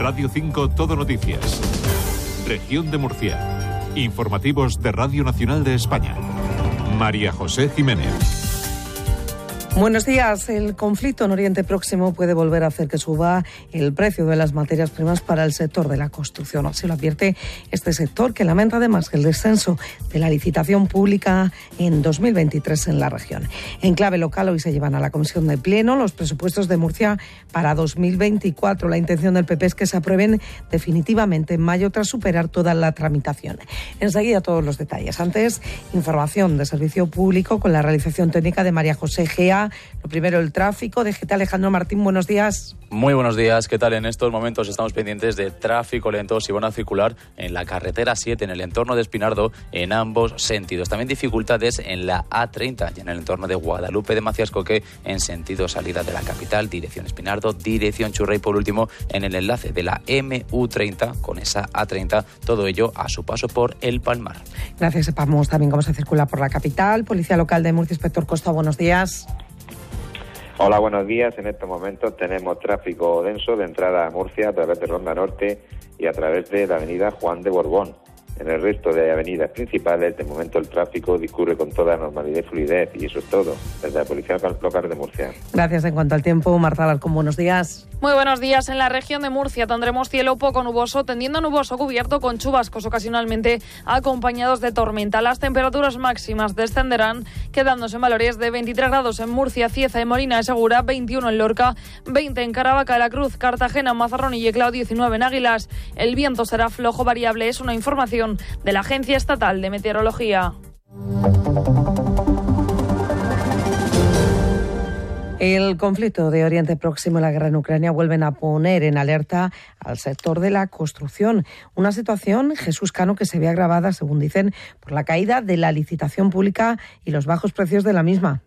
Radio 5 Todo Noticias. Región de Murcia. Informativos de Radio Nacional de España. María José Jiménez. Buenos días. El conflicto en Oriente Próximo puede volver a hacer que suba el precio de las materias primas para el sector de la construcción. Así lo advierte este sector, que lamenta además el descenso de la licitación pública en 2023 en la región. En clave local, hoy se llevan a la Comisión de Pleno los presupuestos de Murcia para 2024. La intención del PP es que se aprueben definitivamente en mayo tras superar toda la tramitación. Enseguida todos los detalles. Antes, información de servicio público con la realización técnica de María José Gea. Lo primero, el tráfico. DGT Alejandro Martín, buenos días. Muy buenos días. ¿Qué tal? En estos momentos estamos pendientes de tráfico lento si van a circular en la carretera 7 en el entorno de Espinardo en ambos sentidos. También dificultades en la A30 y en el entorno de Guadalupe de Maciascoque en sentido salida de la capital, dirección Espinardo, dirección Churra y por último en el enlace de la MU30 con esa A30, todo ello a su paso por El Palmar. Gracias. Sepamos también cómo se circula por la capital. Policía Local de Murcia, Inspector Costa, buenos días. Hola, buenos días. En estos momentos tenemos tráfico denso de entrada a Murcia a través de Ronda Norte y a través de la avenida Juan de Borbón. En el resto de avenidas principales, de momento el tráfico discurre con toda normalidad y fluidez, y eso es todo, desde la Policía Local de Murcia. Gracias. En cuanto al tiempo, Marta Alarcón, buenos días. Muy buenos días. En la región de Murcia tendremos cielo poco nuboso, tendiendo a nuboso cubierto con chubascos ocasionalmente acompañados de tormenta. Las temperaturas máximas descenderán, quedándose en valores de 23 grados en Murcia, Cieza y Molina de Segura, 21 en Lorca, 20 en Caravaca, La Cruz, Cartagena, Mazarrón y Yeclao, 19 en Águilas. El viento será flojo variable, es una información de la Agencia Estatal de Meteorología. El conflicto de Oriente Próximo y la guerra en Ucrania vuelven a poner en alerta al sector de la construcción. Una situación, Jesús Cano, que se ve agravada, según dicen, por la caída de la licitación pública y los bajos precios de la misma.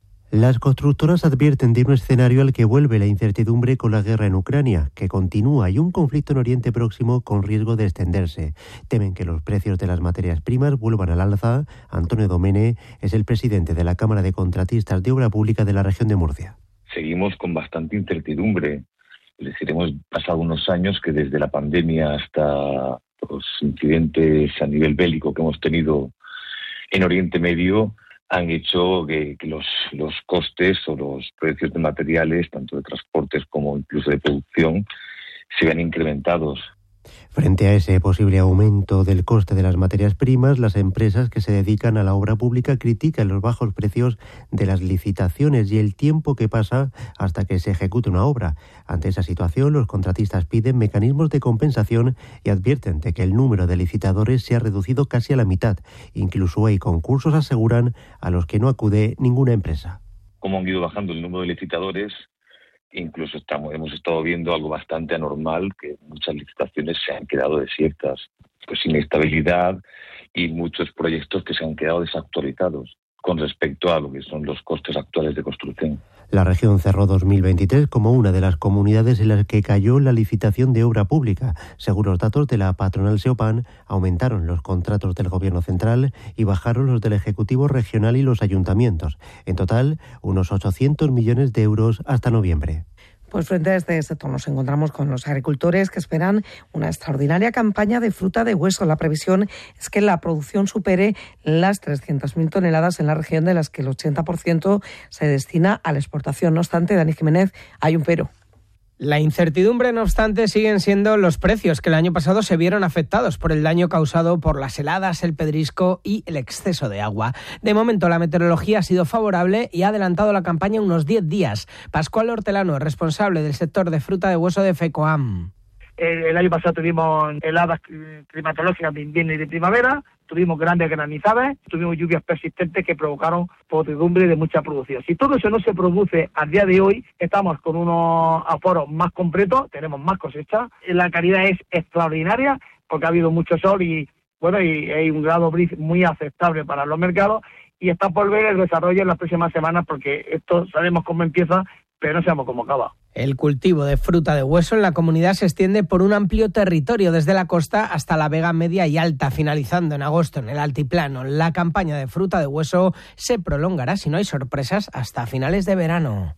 Las constructoras advierten de un escenario al que vuelve la incertidumbre con la guerra en Ucrania, que continúa, y un conflicto en Oriente Próximo con riesgo de extenderse. Temen que los precios de las materias primas vuelvan al alza. Antonio Domene es el presidente de la Cámara de Contratistas de Obra Pública de la región de Murcia. Seguimos con bastante incertidumbre. Es decir, hemos pasado unos años que desde la pandemia hasta los incidentes a nivel bélico que hemos tenido en Oriente Medio han hecho que los costes o los precios de materiales, tanto de transportes como incluso de producción, se vean incrementados. Frente a ese posible aumento del coste de las materias primas, las empresas que se dedican a la obra pública critican los bajos precios de las licitaciones y el tiempo que pasa hasta que se ejecute una obra. Ante esa situación, los contratistas piden mecanismos de compensación y advierten de que el número de licitadores se ha reducido casi a la mitad. Incluso hay concursos, aseguran, a los que no acude ninguna empresa. Como han ido bajando el número de licitadores, incluso hemos estado viendo algo bastante anormal, que muchas licitaciones se han quedado desiertas, pues sin estabilidad, y muchos proyectos que se han quedado desactualizados con respecto a lo que son los costes actuales de construcción. La región cerró 2023 como una de las comunidades en las que cayó la licitación de obra pública. Según los datos de la patronal Seopan, aumentaron los contratos del Gobierno central y bajaron los del Ejecutivo regional y los ayuntamientos. En total, unos 800 millones de euros hasta noviembre. Pues frente a este sector nos encontramos con los agricultores que esperan una extraordinaria campaña de fruta de hueso. La previsión es que la producción supere las 300.000 toneladas en la región, de las que el 80% se destina a la exportación. No obstante, Dani Jiménez, hay un pero. La incertidumbre, no obstante, siguen siendo los precios, que el año pasado se vieron afectados por el daño causado por las heladas, el pedrisco y el exceso de agua. De momento, la meteorología ha sido favorable y ha adelantado la campaña unos 10 días. Pascual Hortelano, responsable del sector de fruta de hueso de FECOAM. El año pasado tuvimos heladas climatológicas de invierno y de primavera, tuvimos grandes granizadas, tuvimos lluvias persistentes que provocaron podredumbre de mucha producción. Si todo eso no se produce a día de hoy, estamos con unos aforos más completos, tenemos más cosechas, la calidad es extraordinaria porque ha habido mucho sol y hay un grado gris muy aceptable para los mercados, y está por ver el desarrollo en las próximas semanas, porque esto sabemos cómo empieza, pero no sabemos cómo acaba. El cultivo de fruta de hueso en la comunidad se extiende por un amplio territorio, desde la costa hasta la Vega Media y Alta, finalizando en agosto en el altiplano. La campaña de fruta de hueso se prolongará, si no hay sorpresas, hasta finales de verano.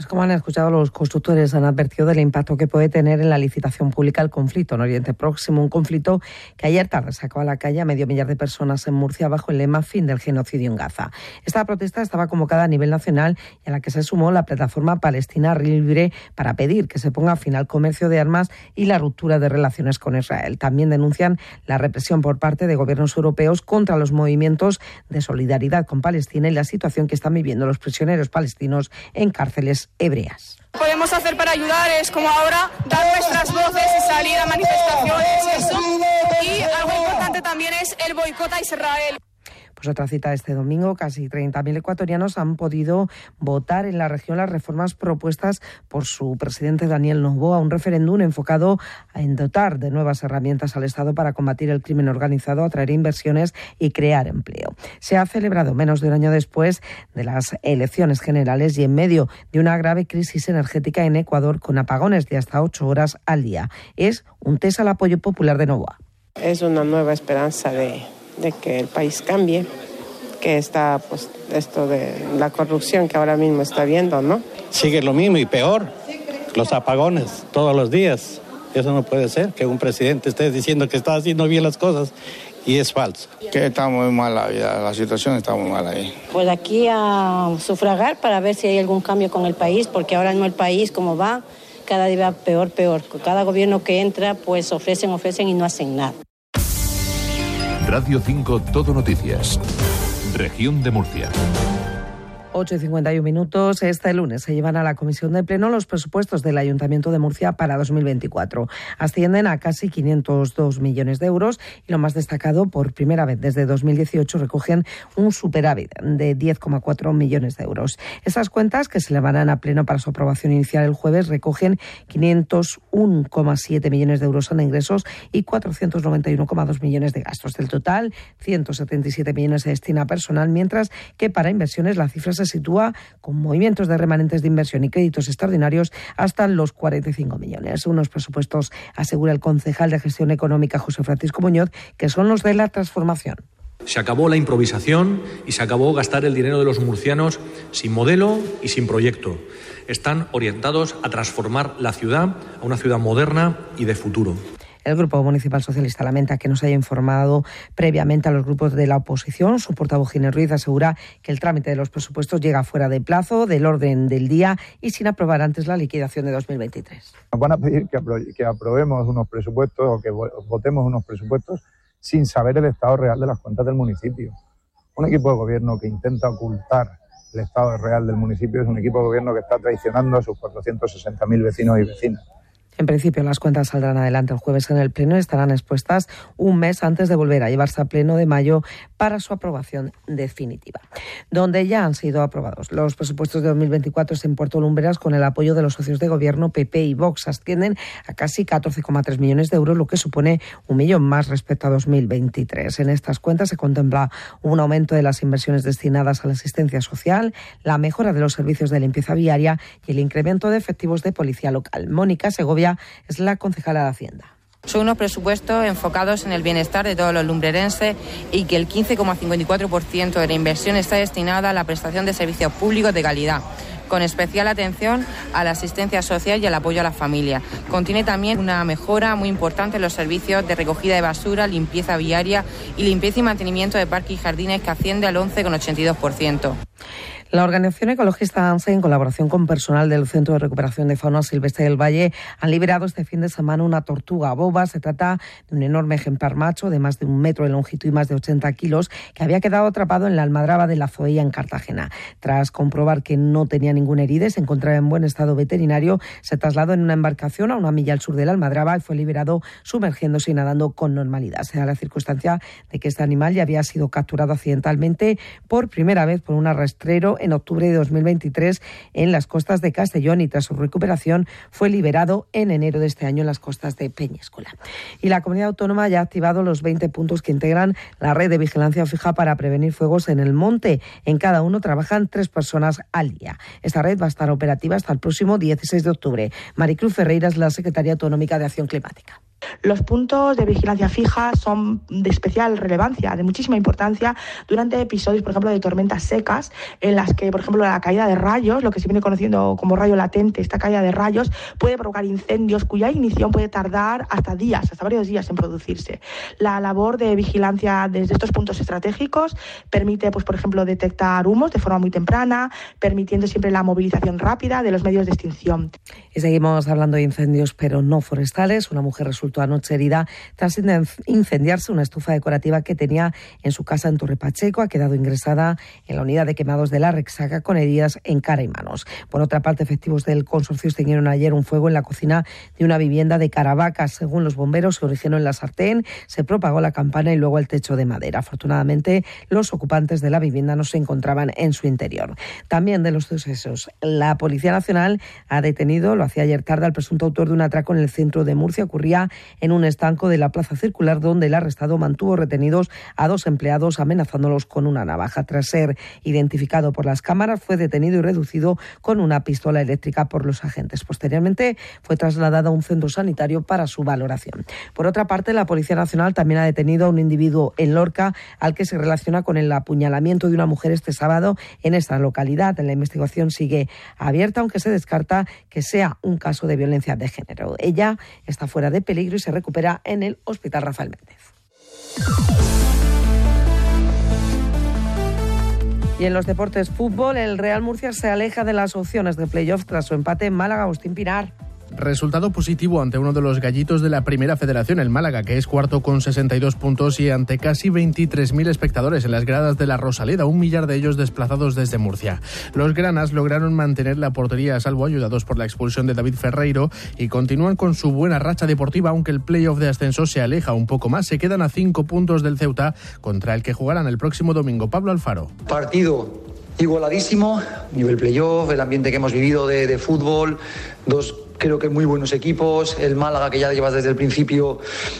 Pues como han escuchado, los constructores han advertido del impacto que puede tener en la licitación pública el conflicto en Oriente Próximo, un conflicto que ayer tarde sacó a la calle a 500.000 de personas en Murcia bajo el lema Fin del genocidio en Gaza. Esta protesta estaba convocada a nivel nacional y a la que se sumó la plataforma palestina Libre para pedir que se ponga fin al comercio de armas y la ruptura de relaciones con Israel. También denuncian la represión por parte de gobiernos europeos contra los movimientos de solidaridad con Palestina y la situación que están viviendo los prisioneros palestinos en cárceles hebreas. Podemos hacer para ayudar es como ahora dar nuestras voces y salir a manifestaciones, y algo importante también es el boicot a Israel. Pues otra cita este domingo, casi 30.000 ecuatorianos han podido votar en la región las reformas propuestas por su presidente Daniel Noboa, un referéndum enfocado en dotar de nuevas herramientas al Estado para combatir el crimen organizado, atraer inversiones y crear empleo. Se ha celebrado menos de un año después de las elecciones generales y en medio de una grave crisis energética en Ecuador con apagones de hasta 8 horas al día. Es un test al apoyo popular de Noboa. Es una nueva esperanza de que el país cambie, que está pues esto de la corrupción que ahora mismo está viendo, ¿no? Sigue lo mismo y peor, los apagones todos los días. Eso no puede ser, que un presidente esté diciendo que está haciendo bien las cosas y es falso. Que está muy mala la situación está muy mala ahí. Pues aquí a sufragar para ver si hay algún cambio con el país, porque ahora mismo el país como va, cada día va peor. Cada gobierno que entra pues ofrecen y no hacen nada. Radio 5 Todo Noticias. Región de Murcia. 8:51. Este lunes se llevan a la Comisión de Pleno los presupuestos del Ayuntamiento de Murcia para 2024. Ascienden a casi 502 millones de euros y lo más destacado, por primera vez desde 2018 recogen un superávit de 10,4 millones de euros. Esas cuentas, que se llevarán a Pleno para su aprobación inicial el jueves, recogen 501,7 millones de euros en ingresos y 491,2 millones de gastos. Del total, 177 millones se destina a personal, mientras que para inversiones la cifra se sitúa con movimientos de remanentes de inversión y créditos extraordinarios hasta los 45 millones. Unos presupuestos, asegura el concejal de Gestión Económica José Francisco Muñoz, que son los de la transformación. Se acabó la improvisación y se acabó gastar el dinero de los murcianos sin modelo y sin proyecto. Están orientados a transformar la ciudad a una ciudad moderna y de futuro. El Grupo Municipal Socialista lamenta que no se haya informado previamente a los grupos de la oposición. Su portavoz, Ginés Ruiz, asegura que el trámite de los presupuestos llega fuera de plazo, del orden del día y sin aprobar antes la liquidación de 2023. Nos van a pedir que aprobemos unos presupuestos o que votemos unos presupuestos sin saber el estado real de las cuentas del municipio. Un equipo de gobierno que intenta ocultar el estado real del municipio es un equipo de gobierno que está traicionando a sus 460.000 vecinos y vecinas. En principio, las cuentas saldrán adelante el jueves en el Pleno y estarán expuestas un mes antes de volver a llevarse a Pleno de mayo para su aprobación definitiva. Donde ya han sido aprobados los presupuestos de 2024 en Puerto Lumbreras, con el apoyo de los socios de gobierno PP y Vox, ascienden a casi 14,3 millones de euros, lo que supone 1 millón más respecto a 2023. En estas cuentas se contempla un aumento de las inversiones destinadas a la asistencia social, la mejora de los servicios de limpieza viaria y el incremento de efectivos de policía local. Mónica Segovia es la concejala de Hacienda. Son unos presupuestos enfocados en el bienestar de todos los lumbrerenses y que el 15,54% de la inversión está destinada a la prestación de servicios públicos de calidad, con especial atención a la asistencia social y al apoyo a las familias. Contiene también una mejora muy importante en los servicios de recogida de basura, limpieza viaria y limpieza y mantenimiento de parques y jardines, que asciende al 11,82%. La organización ecologista ANSE, en colaboración con personal del Centro de Recuperación de Fauna Silvestre del Valle, han liberado este fin de semana una tortuga boba. Se trata de un enorme ejemplar macho de más de 1 metro de longitud y más de 80 kilos que había quedado atrapado en la almadraba de la Zoella, en Cartagena. Tras comprobar que no tenía ninguna herida y se encontraba en buen estado veterinario, se trasladó en una embarcación a 1 milla al sur de la almadraba y fue liberado sumergiéndose y nadando con normalidad. Se da la circunstancia de que este animal ya había sido capturado accidentalmente por primera vez por un arrastrero en octubre de 2023 en las costas de Castellón y tras su recuperación fue liberado en enero de este año en las costas de Peñíscola. Y la comunidad autónoma ya ha activado los 20 puntos que integran la red de vigilancia fija para prevenir fuegos en el monte. En cada uno trabajan 3 personas al día. Esta red va a estar operativa hasta el próximo 16 de octubre. Maricruz Ferreira es la secretaria autonómica de Acción Climática. Los puntos de vigilancia fija son de especial relevancia, de muchísima importancia durante episodios, por ejemplo, de tormentas secas, en las que, por ejemplo, la caída de rayos, lo que se viene conociendo como rayo latente, esta caída de rayos, puede provocar incendios cuya ignición puede tardar hasta varios días en producirse. La labor de vigilancia desde estos puntos estratégicos permite, pues, por ejemplo, detectar humos de forma muy temprana, permitiendo siempre la movilización rápida de los medios de extinción. Y seguimos hablando de incendios, pero no forestales. Una mujer resultó anoche herida tras incendiarse una estufa decorativa que tenía en su casa en Torre Pacheco. Ha quedado ingresada en la unidad de quemados de la Rexaca con heridas en cara y manos. Por otra parte, efectivos del consorcio extinguieron ayer un fuego en la cocina de una vivienda de Caravaca. Según los bomberos, se originó en la sartén, se propagó la campana y luego el techo de madera. Afortunadamente, los ocupantes de la vivienda no se encontraban en su interior. También de los sucesos, la Policía Nacional ha detenido, lo hacía ayer tarde, al presunto autor de un atraco en el centro de Murcia. Ocurría en un estanco de la Plaza Circular, donde el arrestado mantuvo retenidos a 2 empleados amenazándolos con una navaja. Tras ser identificado por las cámaras, fue detenido y reducido con una pistola eléctrica por los agentes. Posteriormente fue trasladado a un centro sanitario para su valoración. Por otra parte, la Policía Nacional también ha detenido a un individuo en Lorca al que se relaciona con el apuñalamiento de una mujer este sábado en esta localidad. La investigación sigue abierta, aunque se descarta que sea un caso de violencia de género. Ella está fuera de peligro y se recupera en el Hospital Rafael Méndez. Y en los deportes, fútbol, el Real Murcia se aleja de las opciones de playoff tras su empate en Málaga. Agustín Pinar. Resultado positivo ante uno de los gallitos de la Primera Federación, el Málaga, que es cuarto con 62 puntos y ante casi 23.000 espectadores en las gradas de la Rosaleda, 1 millar de ellos desplazados desde Murcia. Los granas lograron mantener la portería a salvo, ayudados por la expulsión de David Ferreiro, y continúan con su buena racha deportiva, aunque el playoff de ascenso se aleja un poco más. Se quedan a 5 puntos del Ceuta, contra el que jugarán el próximo domingo. Pablo Alfaro. Partido igualadísimo, nivel playoff, el ambiente que hemos vivido de fútbol, dos creo que muy buenos equipos, el Málaga que ya lleva desde el principio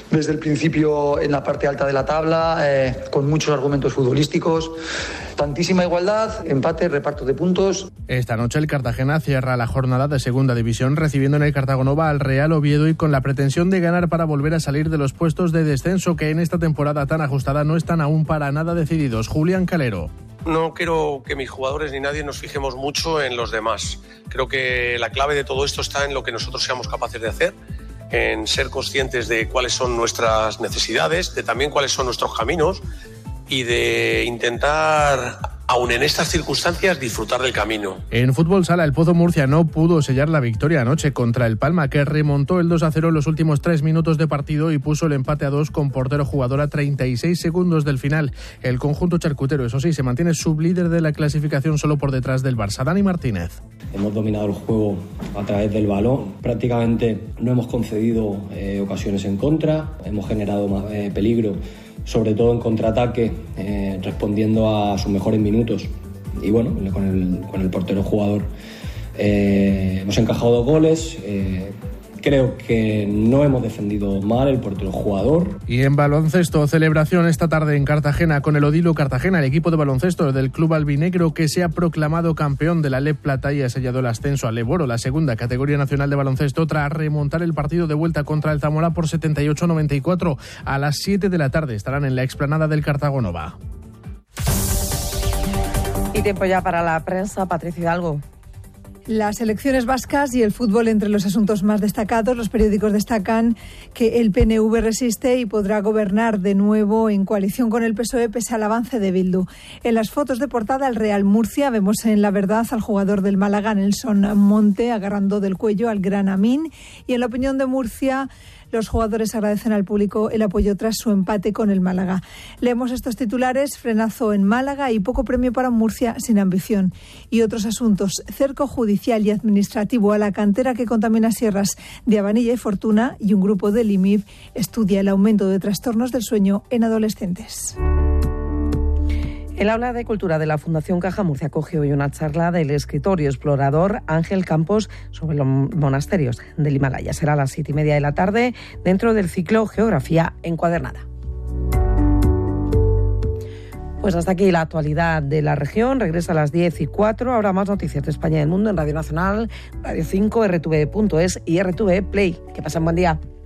en la parte alta de la tabla, con muchos argumentos futbolísticos, tantísima igualdad, empate, reparto de puntos. Esta noche el Cartagena cierra la jornada de Segunda División recibiendo en el Cartagonova al Real Oviedo y con la pretensión de ganar para volver a salir de los puestos de descenso que en esta temporada tan ajustada no están aún para nada decididos. Julián Calero. No quiero que mis jugadores ni nadie nos fijemos mucho en los demás. Creo que la clave de todo esto está en lo que nosotros seamos capaces de hacer, en ser conscientes de cuáles son nuestras necesidades, de también cuáles son nuestros caminos y de intentar, aun en estas circunstancias, disfrutar del camino. En fútbol sala, el Pozo Murcia no pudo sellar la victoria anoche contra el Palma, que remontó el 2-0 en los últimos 3 minutos de partido y puso el empate a 2 con portero jugador a 36 segundos del final. El conjunto charcutero, eso sí, se mantiene sublíder de la clasificación solo por detrás del Barça. Dani Martínez. Hemos dominado el juego a través del balón. Prácticamente no hemos concedido ocasiones en contra, hemos generado más peligro, sobre todo en contraataque, respondiendo a sus mejores minutos. Y bueno, con el portero jugador hemos encajado 2 goles. Creo que no hemos defendido mal el portero jugador. Y en baloncesto, celebración esta tarde en Cartagena con el Odilo Cartagena, el equipo de baloncesto del club albinegro que se ha proclamado campeón de la LEP Plata y ha sellado el ascenso a Leboro, la segunda categoría nacional de baloncesto, tras remontar el partido de vuelta contra el Zamora por 78-94. A las 7 de la tarde estarán en la explanada del Cartagonova. Y tiempo ya para la prensa. Patricia Hidalgo. Las elecciones vascas y el fútbol entre los asuntos más destacados. Los periódicos destacan que el PNV resiste y podrá gobernar de nuevo en coalición con el PSOE pese al avance de Bildu. En las fotos de portada, el Real Murcia, vemos en La Verdad al jugador del Málaga, Nelson Monte, agarrando del cuello al gran Amin. Y en La Opinión de Murcia, los jugadores agradecen al público el apoyo tras su empate con el Málaga. Leemos estos titulares: frenazo en Málaga y poco premio para Murcia sin ambición. Y otros asuntos: cerco judicial y administrativo a la cantera que contamina sierras de Abanilla y Fortuna, y un grupo del IMIB estudia el aumento de trastornos del sueño en adolescentes. El aula de cultura de la Fundación Caja Murcia acoge hoy una charla del escritor y explorador Ángel Campos sobre los monasterios del Himalaya. Será a las 7:30 de la tarde dentro del ciclo Geografía Encuadernada. Pues hasta aquí la actualidad de la región. Regresa a las 10:04. Ahora más noticias de España y del mundo en Radio Nacional, Radio 5, RTV.es y RTV Play. Que pasen buen día.